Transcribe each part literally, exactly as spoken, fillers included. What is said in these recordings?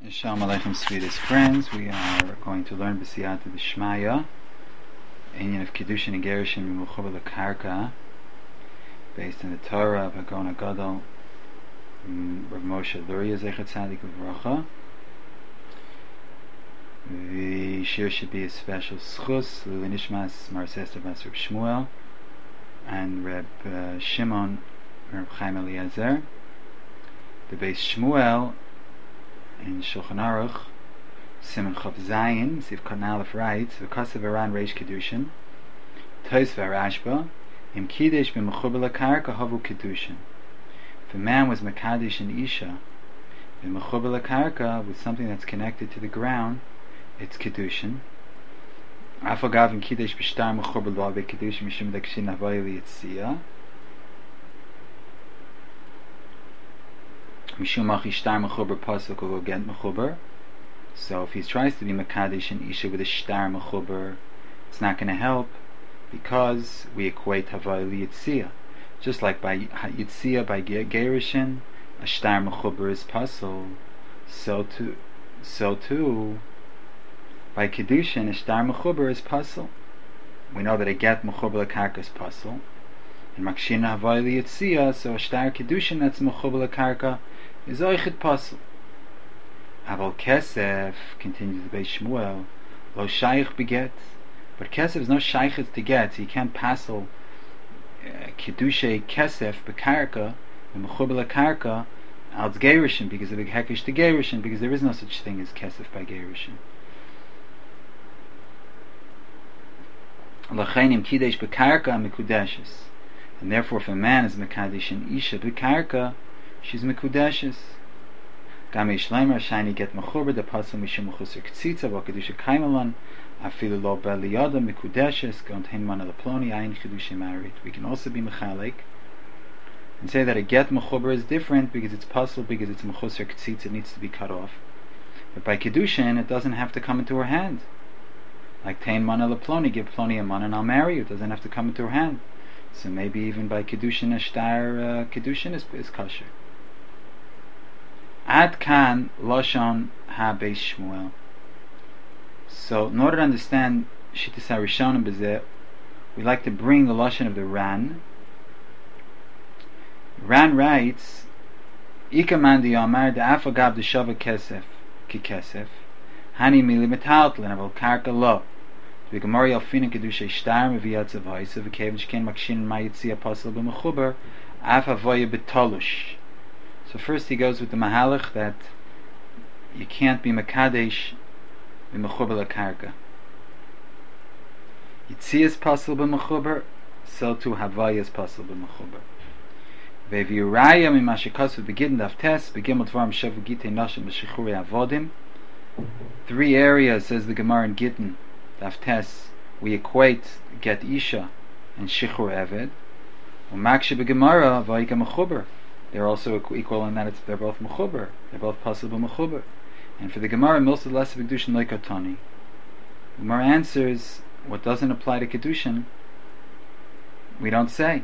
Shalom Aleichem, sweetest friends. We are going to learn B'siyata D'Shmaya, Inyan of Kiddushin and Gerushin Mechubar L'Karka, based in the Torah of Hagon HaGadol, Rav Moshe Luria Zechat Tzadik L'Vracha. The shir should be a special schus L'Nishmas Mar Sester Bas Reb Shmuel and Reb uh, Shimon Reb Chaim Eliezer. The base Shmuel in Shulchan Aruch, Simon Chav Zayin, Siv Karnalef writes, V'kasav Aran Reish Kedushin, Tois V'Arashba, Im Kiddush B'Mechubar L'Karka Havu Kedushin. If a man was Mekadesh and Isha, B'Mechubar L'Karka, with something that's connected to the ground, it's Kedushin. Afagav Im Kiddush B'Shtar Mechubar L'Ave Kedushin Mishum Dakshin Havai L'Yitzia. Mishum Achi Shtar Mechubar Pasuk will get Mechubar. So if he tries to be Mekadesh and Isha with a Shtar Mechubar, it's not going to help, because we equate Havai L'Yitzia. Just like by Yitzia, by Gerushin, a Shtar Mechubar is Pasul, so too, so too, by Kedushin, a Shtar Mechubar is Pasul. We know that a Get Mechubar L'Karka is Pasul, and Makshin Havai L'Yitzia, so a Shtar Kedushin that's Mechubar L'Karka is Oichid Pasul. Aval Kesef, continues the Beis Shmuel, Lo Shaykh beget, but Kesef is no Shaykh to get, so you can't Pasul uh, Kedushay Kesef Bekarka, and Mechubar L'Karka, als Gerushin, because of the Hekesh to Gerushin, because there is no such thing as Kesef by Gerushin. L'chainim Kidesh Bekarka Mekudeshes, and therefore if a man is Mekadesh and Isha Bekarka, she's Mekudeshes. Gam Yishleimer Shani get Mechubar the Pasul Mishum Mechusar K'tzitza V'Kedusha Kaimelon Afilu Lo Bel Liyada Mekudeshes Gontein Mana Leploni Ayin Chidushim Marit. We can also be Mechalek and say that a get Mechubar is different because it's Pasul, because it's Mechusar K'tzitza, it needs to be cut off. But by Kedushin it doesn't have to come into her hand. Like Tein Mana Leploni, give Ploni a Mana and I'll marry you. It doesn't have to come into her hand. So maybe even by Kedushin a Shtar uh, Kedushin is, is kosher. Ad kan Lashon ha Beis Shmuel. So in order to understand Shittas HaRishonim B'zeh, we like to bring the Lashon of the Ran. Ran writes, Ikaman di Yomar de'afagav d'shava kesef ki kesef hani mili metaltlin aval karka lo v'gemori alfina kedushay shtar meviyat zavaysa v'kevin shken makshin mayitzia pasal b'mechubar af avoya betolush. So first he goes with the mahalach that you can't be mekadesh b'mechubar l'karka. Yitzia is pasal b'mechubar, so too havaya is pasal b'mechubar. Ve'viuraya mimashikasu begin daftes begin utvarim shavu gitei nashim b'shechurei avodim. Three areas, says the Gemara in Gittin daftes, we equate get isha and shichur eved. U'makshe b'gemara v'ayika mechubar. They're also equal in that it's, they're both mechubar. They're both possible mechubar. And for the Gemara, milsa less of kedushin loikotani. The Gemara answers, what doesn't apply to kedushin, we don't say.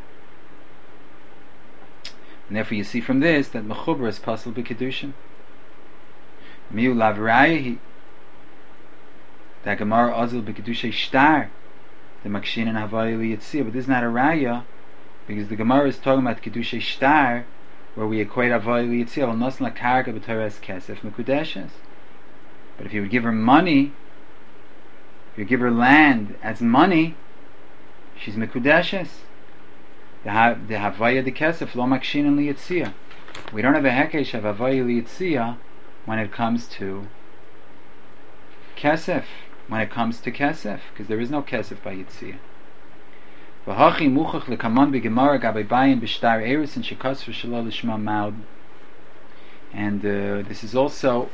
And therefore you see from this that mechubar is possible b'kedushin. Miu lavrayahi, that Gemara azil b'kedushay shtar, the makshin and havaya liyitzia. But this is not a raya, because the Gemara is talking about kedushay shtar, where we equate havaya liyitzia. Well, nosn lakarka b'toras kesef mekudeshes. But if you would give her money, if you give her land as money, she's mekudeshes. The havaya de kesef lo makshin and liyitzia. We don't have a hekesh of havaya liyitzia when it comes to kesef, when it comes to kesef, because there is no kesef by yitzia. V'hachi muchach lekamon b'gemara gabei bayin b'shtar eris and shekas v'shalo l'shma maud. And uh, this is also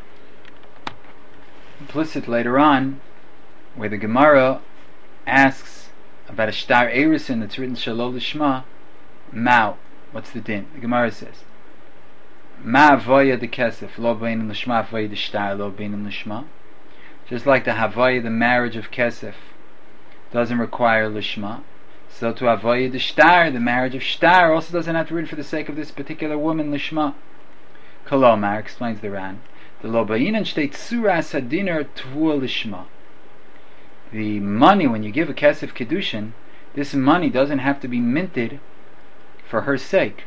implicit later on, where the Gemara asks about a shtar erisin that's written shalo l'shma mau. What's the din? The Gemara says, Ma avoya de kesef lo bein in l'shma avoya de shtar lo bein in l'shma. Just like the havaya, the marriage of kesef, doesn't require l'shma, so to avoya de shtar, the marriage of shtar, also doesn't have to read for the sake of this particular woman l'shma. Kolomar, explains the Ran, The money, when you give a kesef kedushin, this money doesn't have to be minted for her sake.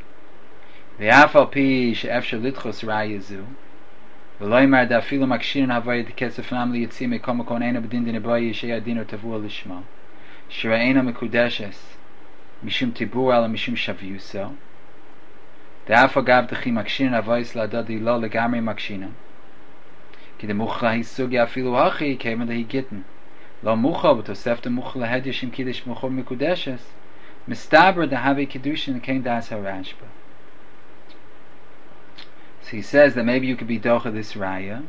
ולא דאפילו מקשירן הוויה דכסף נם ליציא מקום מקום אינה בדין דין הבאי שיהיה דין או תבוע לשמה שראינה מקודשס משום טיבור אלא משום שוויוסו דאף אגב דכי מקשירן הוויס להדדי לא לגמרי מקשירן כי דמוכלה היא סוגיה אפילו הכי כיוון דהי גיטן לא מוכל בתוספת מוכל להדיש עם קידש מוכל מקודשס מסתבר דהווי קידושין כן דאס הרשב"א. So he says that maybe you could be docha this raya,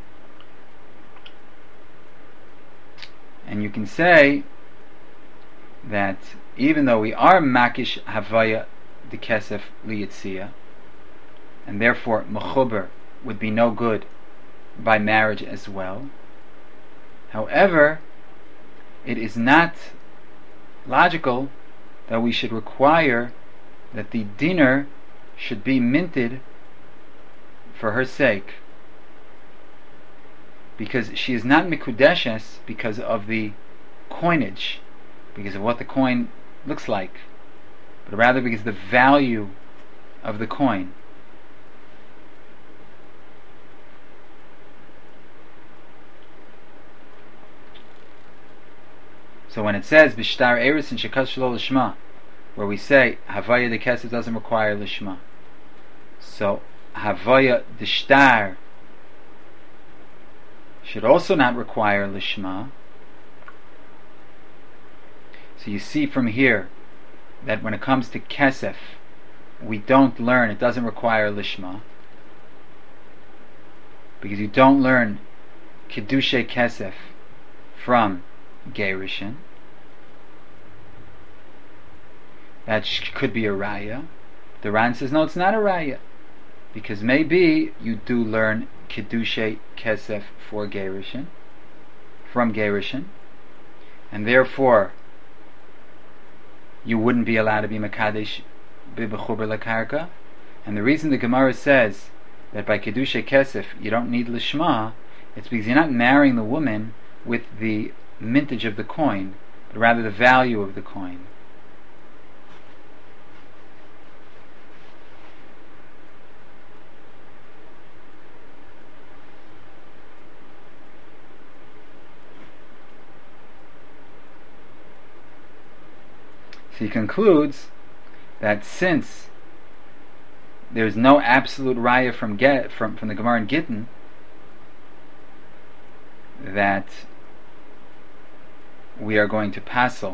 and you can say that even though we are makish havaya the kesef liyitzia, and therefore mechuber would be no good by marriage as well. However, it is not logical that we should require that the dinner should be minted for her sake, because she is not mikudeshes because of the coinage, because of what the coin looks like, but rather because of the value of the coin. So when it says b'shtar eris and shekas shelo lishma, where we say havaya the kesef doesn't require lishma, so havaya the shtar should also not require lishma. So you see from here that when it comes to kesef, we don't learn, it doesn't require lishma, because you don't learn kedushay kesef from gerushin. That sh- could be a raya. The Ran says no, it's not a raya, because maybe you do learn kedushay kesef for gerushin, from gerushin, and therefore you wouldn't be allowed to be mekadesh b'chuber lakarka. And the reason the Gemara says that by kedushay kesef you don't need lishma, it's because you're not marrying the woman with the mintage of the coin, but rather the value of the coin. So he concludes that since there's no absolute raya from get from, from the Gemara in Gittin, that we are going to passel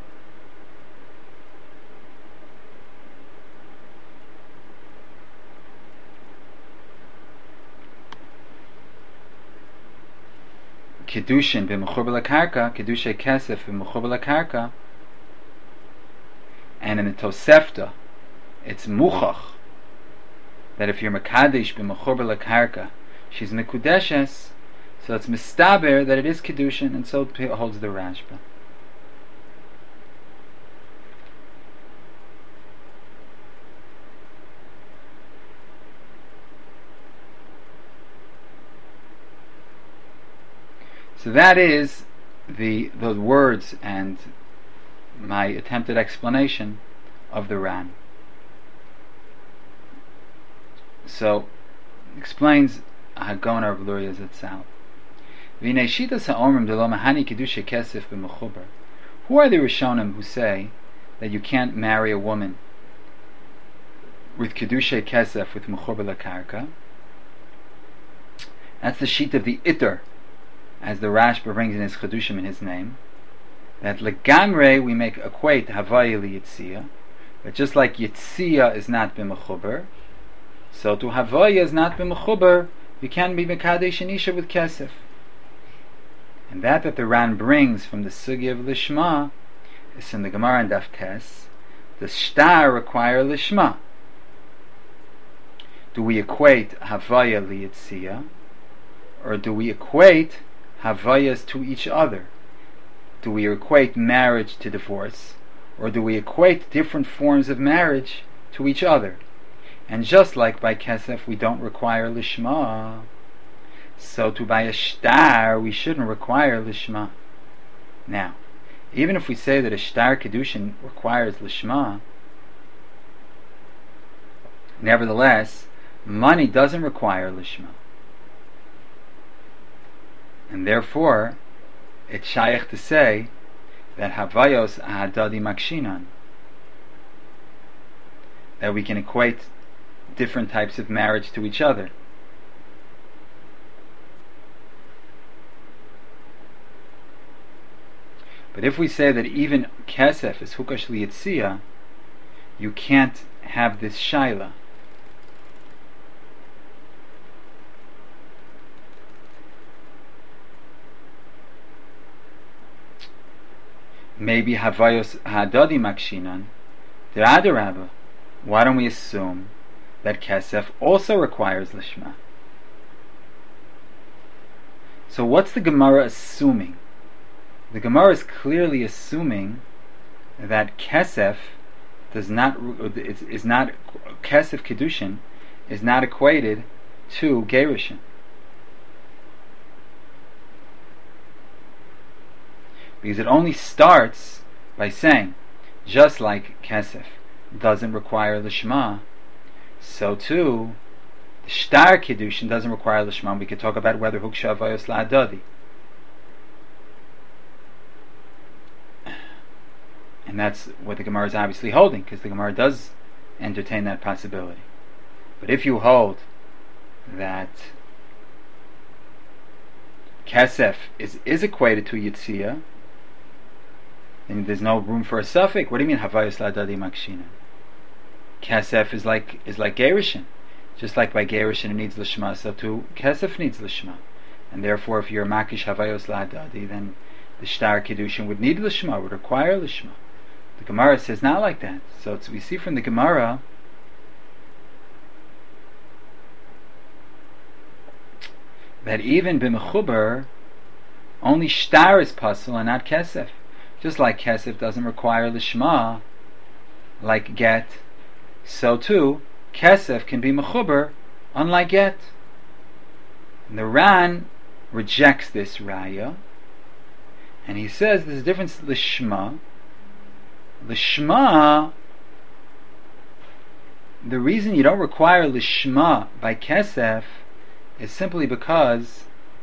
kedushin b'mechuber lakarka, kedushay kesef b'mechuber lakarka, and in the Tosefta it's muchach that if you're mekadesh b'mechuber lakarka, she's mekudeshes. So it's mistaber that it is kedushin, and so holds the Rashba. So that is the the words and my attempted explanation of the Ran. So explains Hagona of Luria Zatzal. Who are the Rishonim who say that you can't marry a woman with kedushay kesef with mechuber lakarka? That's the sheet of the Itter, as the Rashba brings in his Chedushim in his name. That legamre we make equate havaya li yitzia, but just like yitzia is not b'mechuber, so to havaya is not b'mechuber, you can't be mekadesh and isha with kesef. And that that the Ran brings from the sugi of lishma is in the Gemara and Daf Tes. The shtar require lishma. Do we equate havaya li yitzia, or do we equate havayas to each other? Do we equate marriage to divorce, or do we equate different forms of marriage to each other? And just like by kesef we don't require lishma, so to by a shtar we shouldn't require lishma. Now, even if we say that a shtar kedushin requires lishma, nevertheless, money doesn't require lishma. And therefore, it's shaykh to say that havayos ahadadi makshinan, that we can equate different types of marriage to each other. But if we say that even kesef is hukash liyitzia, you can't have this shaila. Maybe havayos hadadi makshinan, the adarabba. Why don't we assume that kesef also requires lishma? So what's the Gemara assuming? The Gemara is clearly assuming that kesef does not is, is not kesef kedushin is not equated to gerushin. Because it only starts by saying, just like kesef doesn't require lishma, so too the shtar kedushin doesn't require lishma. We could talk about whether huksha avayos la'adadi, and that's what the Gemara is obviously holding, because the Gemara does entertain that possibility. But if you hold that kesef is is equated to yitzia, then there's no room for a suffix. What do you mean havayos la'adadi makshina? Kesef is like is like gerushin. Just like by gerushin it needs lishma, so too kesef needs lishma. And therefore, if you're makish havayos la'adadi, then the shtar kedushin would need lishma, would require lishma. The Gemara says not like that. So it's, we see from the Gemara that even b'mechuber, only shtar is pasul and not kesef. Just like kesef doesn't require lishma, like get, so too kesef can be mechuber, unlike get. And the Ran rejects this raya, and he says there's a difference lishma. Lishma, the reason you don't require lishma by kesef is simply because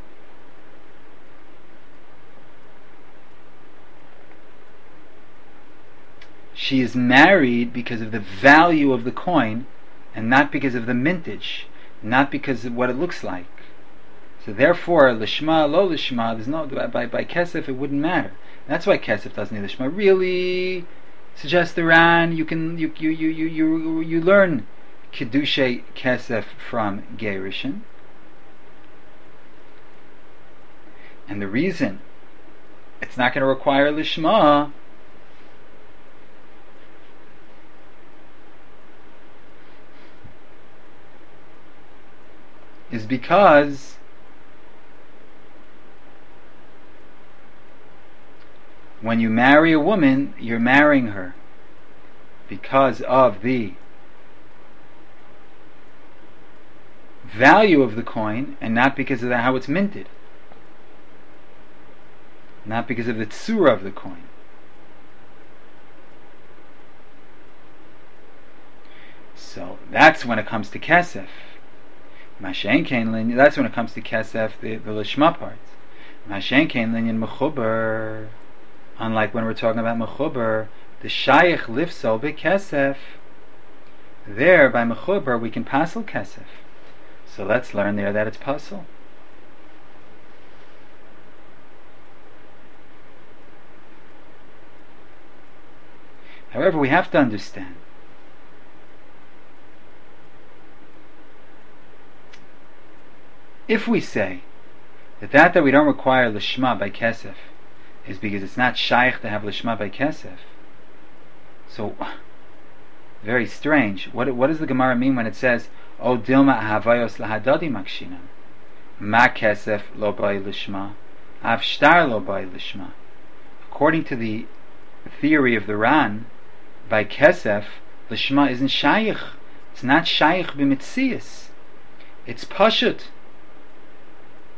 she is married because of the value of the coin and not because of the mintage, not because of what it looks like. So therefore, lishma, lo lishma, there's no, by, by kesef it wouldn't matter. That's why kesef doesn't need lishma. Really suggests the Ran, you can you you you you you, you learn kedushay kesef from gerushin, and the reason it's not going to require lishma is because when you marry a woman, you're marrying her because of the value of the coin and not because of the, how it's minted, not because of the tzura of the coin. So that's when it comes to kesef. Mashen kein linyan, that's when it comes to kesef, the, the lishma part. Mashen kein linyan mechuber. Unlike when we're talking about mechuber, the shaykh lifso bekesef. There, by mechuber, we can pasel kesef. So let's learn there that it's pasel. However, we have to understand if we say that that that we don't require lishma by kesef is because it's not shaykh to have lishma by kesef. So, very strange. What what does the Gemara mean when it says, "O dilma havayos lahadadi makshina, ma kesef lo bay lishma, av shtar lo bay lishma"? According to the theory of the Ran, by kesef lishma isn't shaykh. It's not shaykh b'mitzias. It's pashut.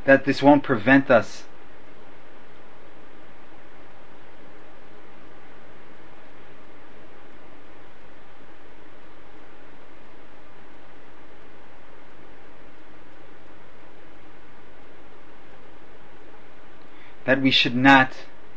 that this won't prevent us that we should not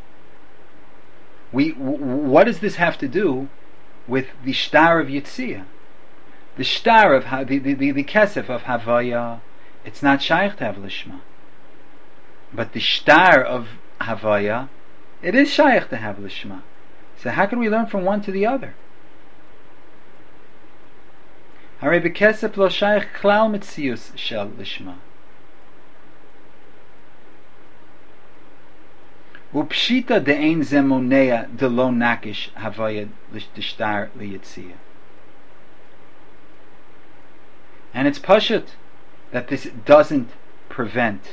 we w- what does this have to do with the shtar of Yitzia? The shtar of ha- the, the, the, the kesef of Havaya, it's not shaykh to have lishma. But the shtar of Havaya, it is shaykh to have lishma. So how can we learn from one to the other? Harei bekesef lo shaykh klal mitzius shel lishma. Upshita de ein zemonea de lo nakish Havaya l'shtar liyitzia. And it's pashut that this doesn't prevent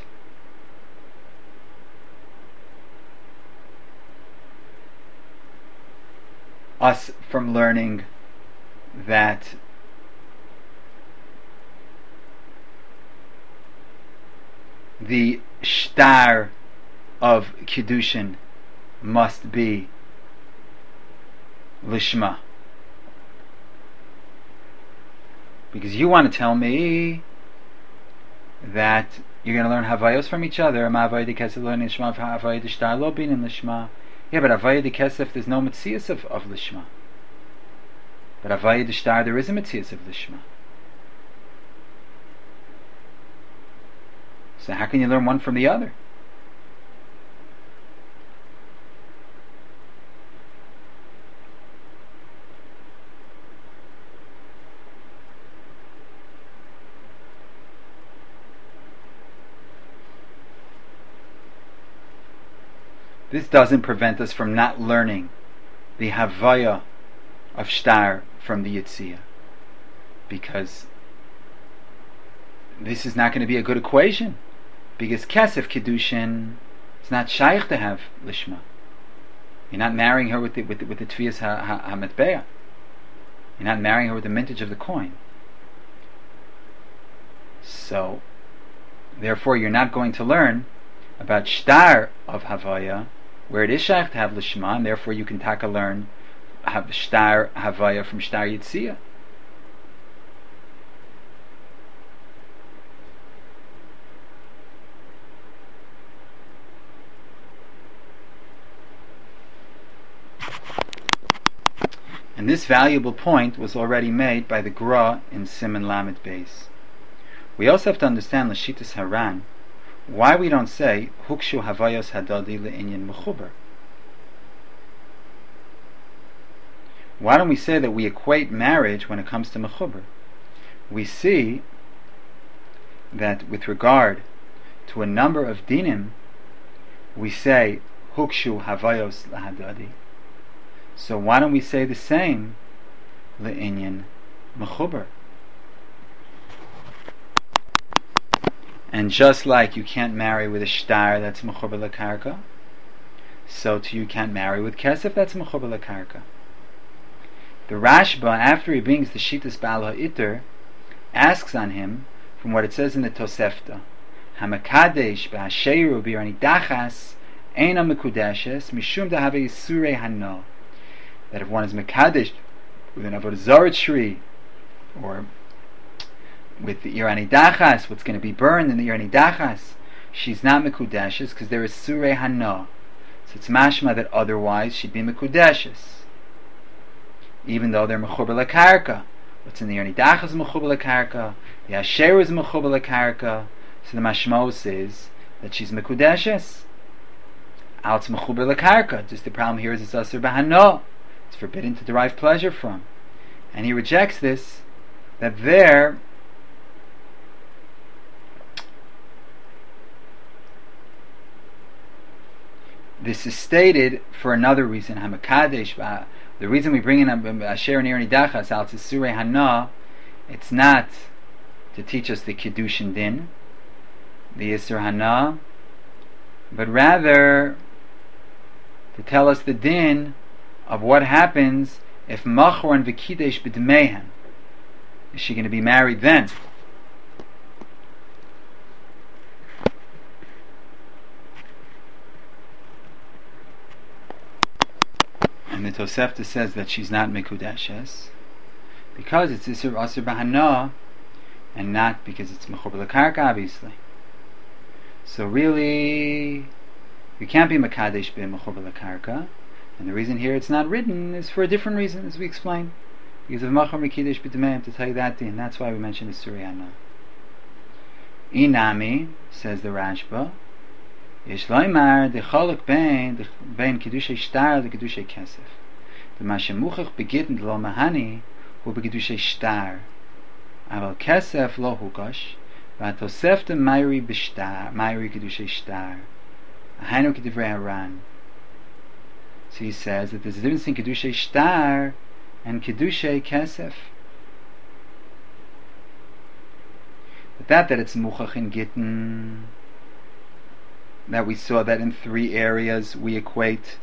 us from learning that the shtar of Kiddushin must be lishma. Because you want to tell me that you're going to learn Havayos from each other. Yeah, but Havaya de Kesef, there's no Metzias of, of Lishma. But Havaya de Shtar, there is a Metzias of Lishma. So how can you learn one from the other? This doesn't prevent us from not learning the Havaya of Shtar from the Yitzia, because this is not going to be a good equation, because Kesef Kiddushin, it's not shaykh to have Lishma. You're not marrying her with the, with the, with the Tviyas HaMetbeah. You're not marrying her with the mintage of the coin. So, therefore you're not going to learn about Shtar of Havaya, where it is shaykh to have Lishma, and therefore you can taka learn have Shtar Havaya from Shtar Yitzia. And this valuable point was already made by the Gra in Siman Lamed Beis. We also have to understand Lashitas Haran, why we don't say Hukshu Havayos Hadadi Le'inyan Mechuber. Why don't we say that we equate marriage when it comes to Mechuber? We see that with regard to a number of dinim, we say Hukshu Havayos Lahadadi. So why don't we say the same Le'inyan Mechuber? And just like you can't marry with a shtar that's mechuber lekarka, so too you can't marry with kesef that's mechuber lekarka. The Rashba, after he brings the Shitas Baal HaItter, asks on him from what it says in the Tosefta, Hamakadesh b'hasheiru b'yarni dachas eina mekudeshes mishum dehave yisurei hana. That if one is mekadesh with an avodah zarah tree, or with the Irani Dachas, what's going to be burned in the Irani Dachas, she's not Mekudeshes because there is Surei Hana. So it's mashma that otherwise she'd be Mekudeshes, even though they're Mechuber Lekarka. What's in the Irani Dachas is Mechuber Lekarka, the Asher is Mechuber Lekarka, so the mashmos is that she's Mekudeshes. Out Mechuber Lekarka. Just the problem here is it's Asur Bahana. It's forbidden to derive pleasure from. And he rejects this, that there this is stated for another reason. Hamakadesh, the reason we bring in Asher and Irani Dachas out to Surei Hana, it's not to teach us the Kiddushin Din, the Yisur Hana, but rather to tell us the Din of what happens if Machor and Vikidesh B'dmeihan. Is she going to be married then? Tosefta says that she's not Mekudeshes because it's Isur Asur Bahana and not because it's Mechuber L'Karka, obviously. So really, you can't be Mekadesh be Mechuber L'Karka, and the reason here it's not written is for a different reason, as we explained. Because of Machar Mekidesh B'Demeim, to tell you that din, that's why we mentioned the Suryana. Inami, says the Rashba, Yesh Loimar, the Cholok Ben, Ben Kedushay Shtar, the Kedushay Kesef. The Mashemuchach begitten lo Mahani, who be Kedushay Shtar. Aval Kesef lo Hukosh, Vatosefta Mayri B'Shtar, Mayri Kedushay Shtar. Ahainu Kedivrei Haran. So he says that there's a difference in Kedushay Shtar and Kedushay Kesef. But that that it's Muchach in Gittin, that we saw that in three areas we equate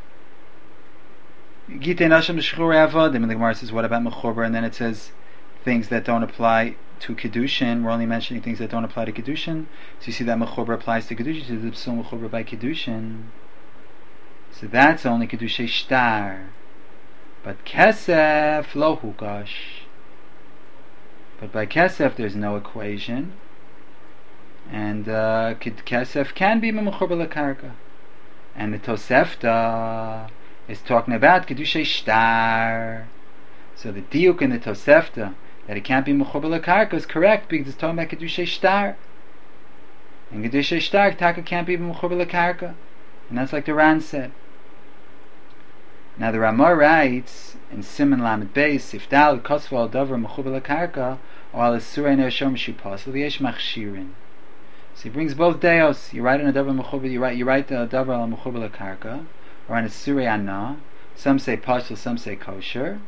Gittin Asham Shchur Avodim, and the Gemara says what about Mechuber, and then it says things that don't apply to Kedushin. We're only mentioning things that don't apply to Kedushin. So you see that Mechuber applies to Kedushin, so the Psul Mechuber by Kedushin. So that's only Kedushay Shtar. But Kesef lo Hukash. But by Kesef there's no equation. And uh, Kesef can be Mechuber L'Karka. And the Tosefta is talking about Kedushay Shtar. So the diuk in the Tosefta that it can't be Mechuber L'Karka is correct because it's talking about Kedushay Shtar. And Kedushay Shtar, Taka can't be Mechuber L'Karka. And that's like the Ran said. Now the Ramah writes in Siman Lamed Beis, Ifdal Kosval Dover Mechuber L'Karka, or Al Surei Ne'ashom Shipasel V'yesh Machshirin. So he brings both deos. You write on a Dover Mechuber, you write you write the Dover al Mechuber L'Karka, or on a Surei Anah. Some say Pashel, some say kosher.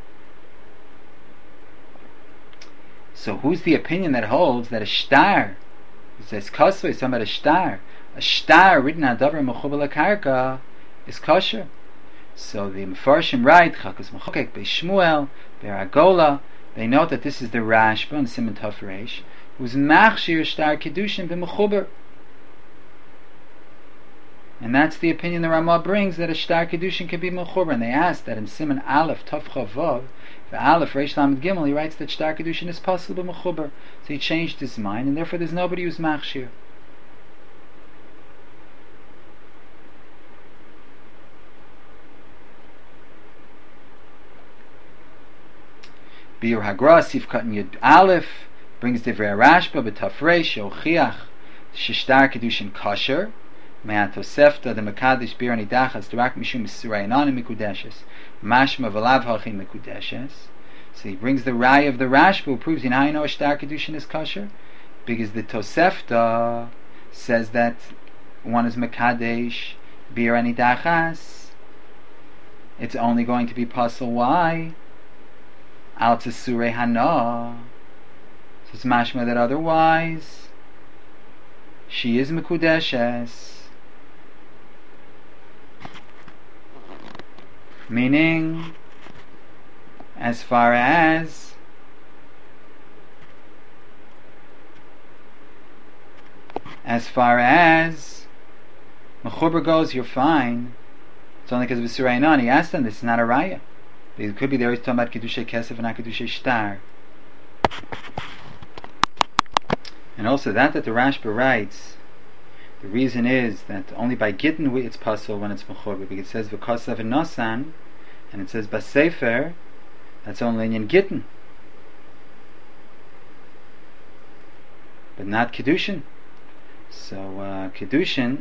So who's the opinion that holds that a shtar, it says kosva, it's talking about a shtar, a shtar written on Dover Mechuber L'Karka is kosher. So the Mefarshim write, Chakas Mechokek, Be'Shmuel, Be'Agola, they note that this is the Rashba and Siman Tov Reish, who's Machshir Shtar Kedushin B'Mechuber. And that's the opinion the Ramah brings, that a Shtar Kedushin can be Mechuber. And they ask that in Siman Aleph, Tov Chavav, for Aleph, Reish Lamed Gimel, he writes that Shtar Kedushin is possible B'Mechuber. So he changed his mind, and therefore there's nobody who's Machshir. Bir Hagra Sifkat Yud Aleph brings Divrei Rashba b'Tafresh Yochiach Shishtar Kedushin Kosher Me'atosefta the Mekadesh Bir Anidachas Durak Mishum Surei Anah Mikudeshes Mashma V'Lav Hachi Mikudeshes. So he brings the Rai of the Rashba who proves in how you know a Shtar Kedushin is kosher, because the Tosefta says that one is Mekadesh Bir Anidachas. It's only going to be Pasal. Why? Al Surei Hana. So it's mashma that otherwise she is Mekudeshes. Meaning, as far as as far as Mechuber goes, you're fine. It's only because of Surei Hana. He asked them, this is not a raya. It could be there he's talking about Kedushay Kesef and not Kedushay Shtar. And also that that the Rashba writes, the reason is that only by Gittin it's possible when it's Mechuber, because it says V'kosav and Nosan, and it says Basefer, that's only in Gittin. But not Kedushin. So uh, Kedushin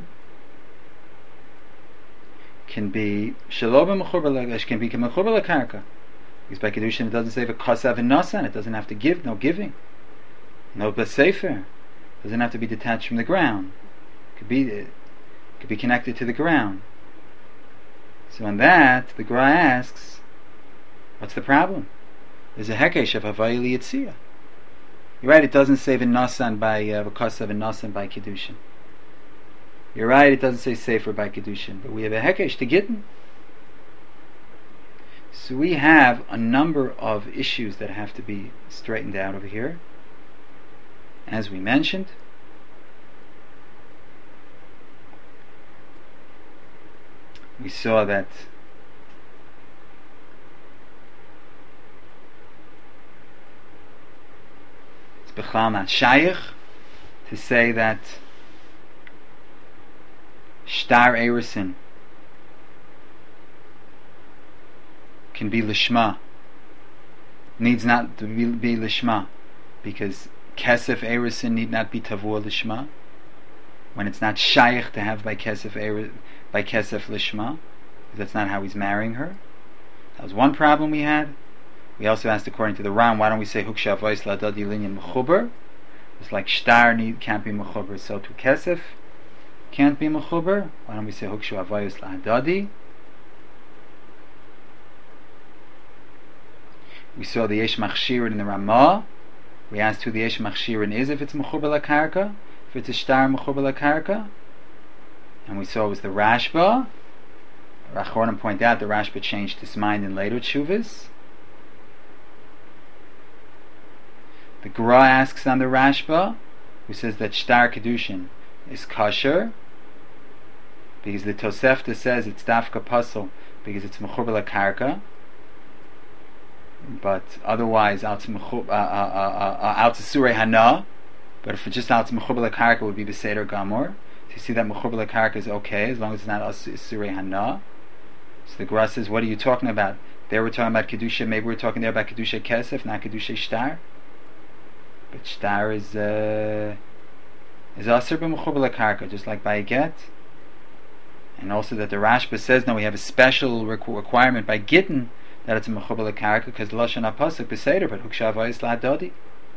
can be Shaloba Mechuber, can be Mechuber L'Karka. Because by Kedushin it doesn't say V'kosav and Nosan, it doesn't have to give, no giving. No Basefer. Doesn't have to be detached from the ground. It could be, it could be connected to the ground. So on that, the Gra asks, what's the problem? There's a Hekesh of Havai Liyitzia. You're right, it doesn't say V'nosan by V'kosav and Nosan by Kedushin. You're right, it doesn't say Sefer by Kedushin, but we have a Hekesh to Gittin. So we have a number of issues that have to be straightened out over here. As we mentioned, we saw that b'chlal not shaykh to say that shtar erusin can be lishma, needs not to be, be lishma, because kesef erusin need not be tavua lishma, when it's not shaykh to have by kesef er, by kesef lishma, that's not how he's marrying her. That was one problem we had. We also asked, according to the Ram, why don't we say huksha avois ladadi linyan mechuber? It's like shtar need can't be mechuber, so to kesef can't be mechuber. Why don't we say huksha avois ladadi? We saw the yesh machshirin in the Ramah. We asked who the yesh machshirin is, if it's mechuber lakarka, if it's a shtar mechuber lakarka, and we saw it was the Rashba. Rachronim point out the Rashba changed his mind in later tshuvas. The Gra asks on the Rashba, who says that shtar kedushin is kosher, because the Tosefta says it's dafka pasel because it's mechuber lakarka, but otherwise al tzurei hana. But if it's just al mechuber lakarka, it would be beseder gamor. So you see that mechuber lakarka is okay as long as it's not al tzurei hana. So the Gra says, what are you talking about? There we're talking about kedusha. Maybe we're talking there about kedusha kesef, not kedusha shtar. But shtar is uh, is aser b'mechuber lakarka, just like by a get. And also that the Rashba says, no, we have a special requ- requirement by gittin that it's a mechuber lakarka, because the lashon hapasuk beseder, but huksha avois ladadi.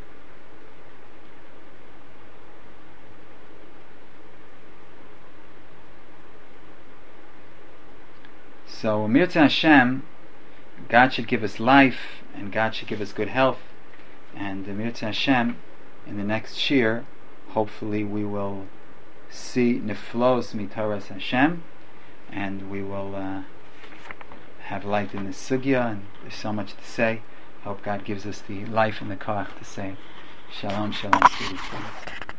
So Mirza Hashem, God should give us life, and God should give us good health. And Mirza Hashem, in the next shir, hopefully we will see neflos mitaras Hashem, and we will uh, have light in the sugya, and there's so much to say. I hope God gives us the life and the koach to say. Shalom, shalom, sweetie.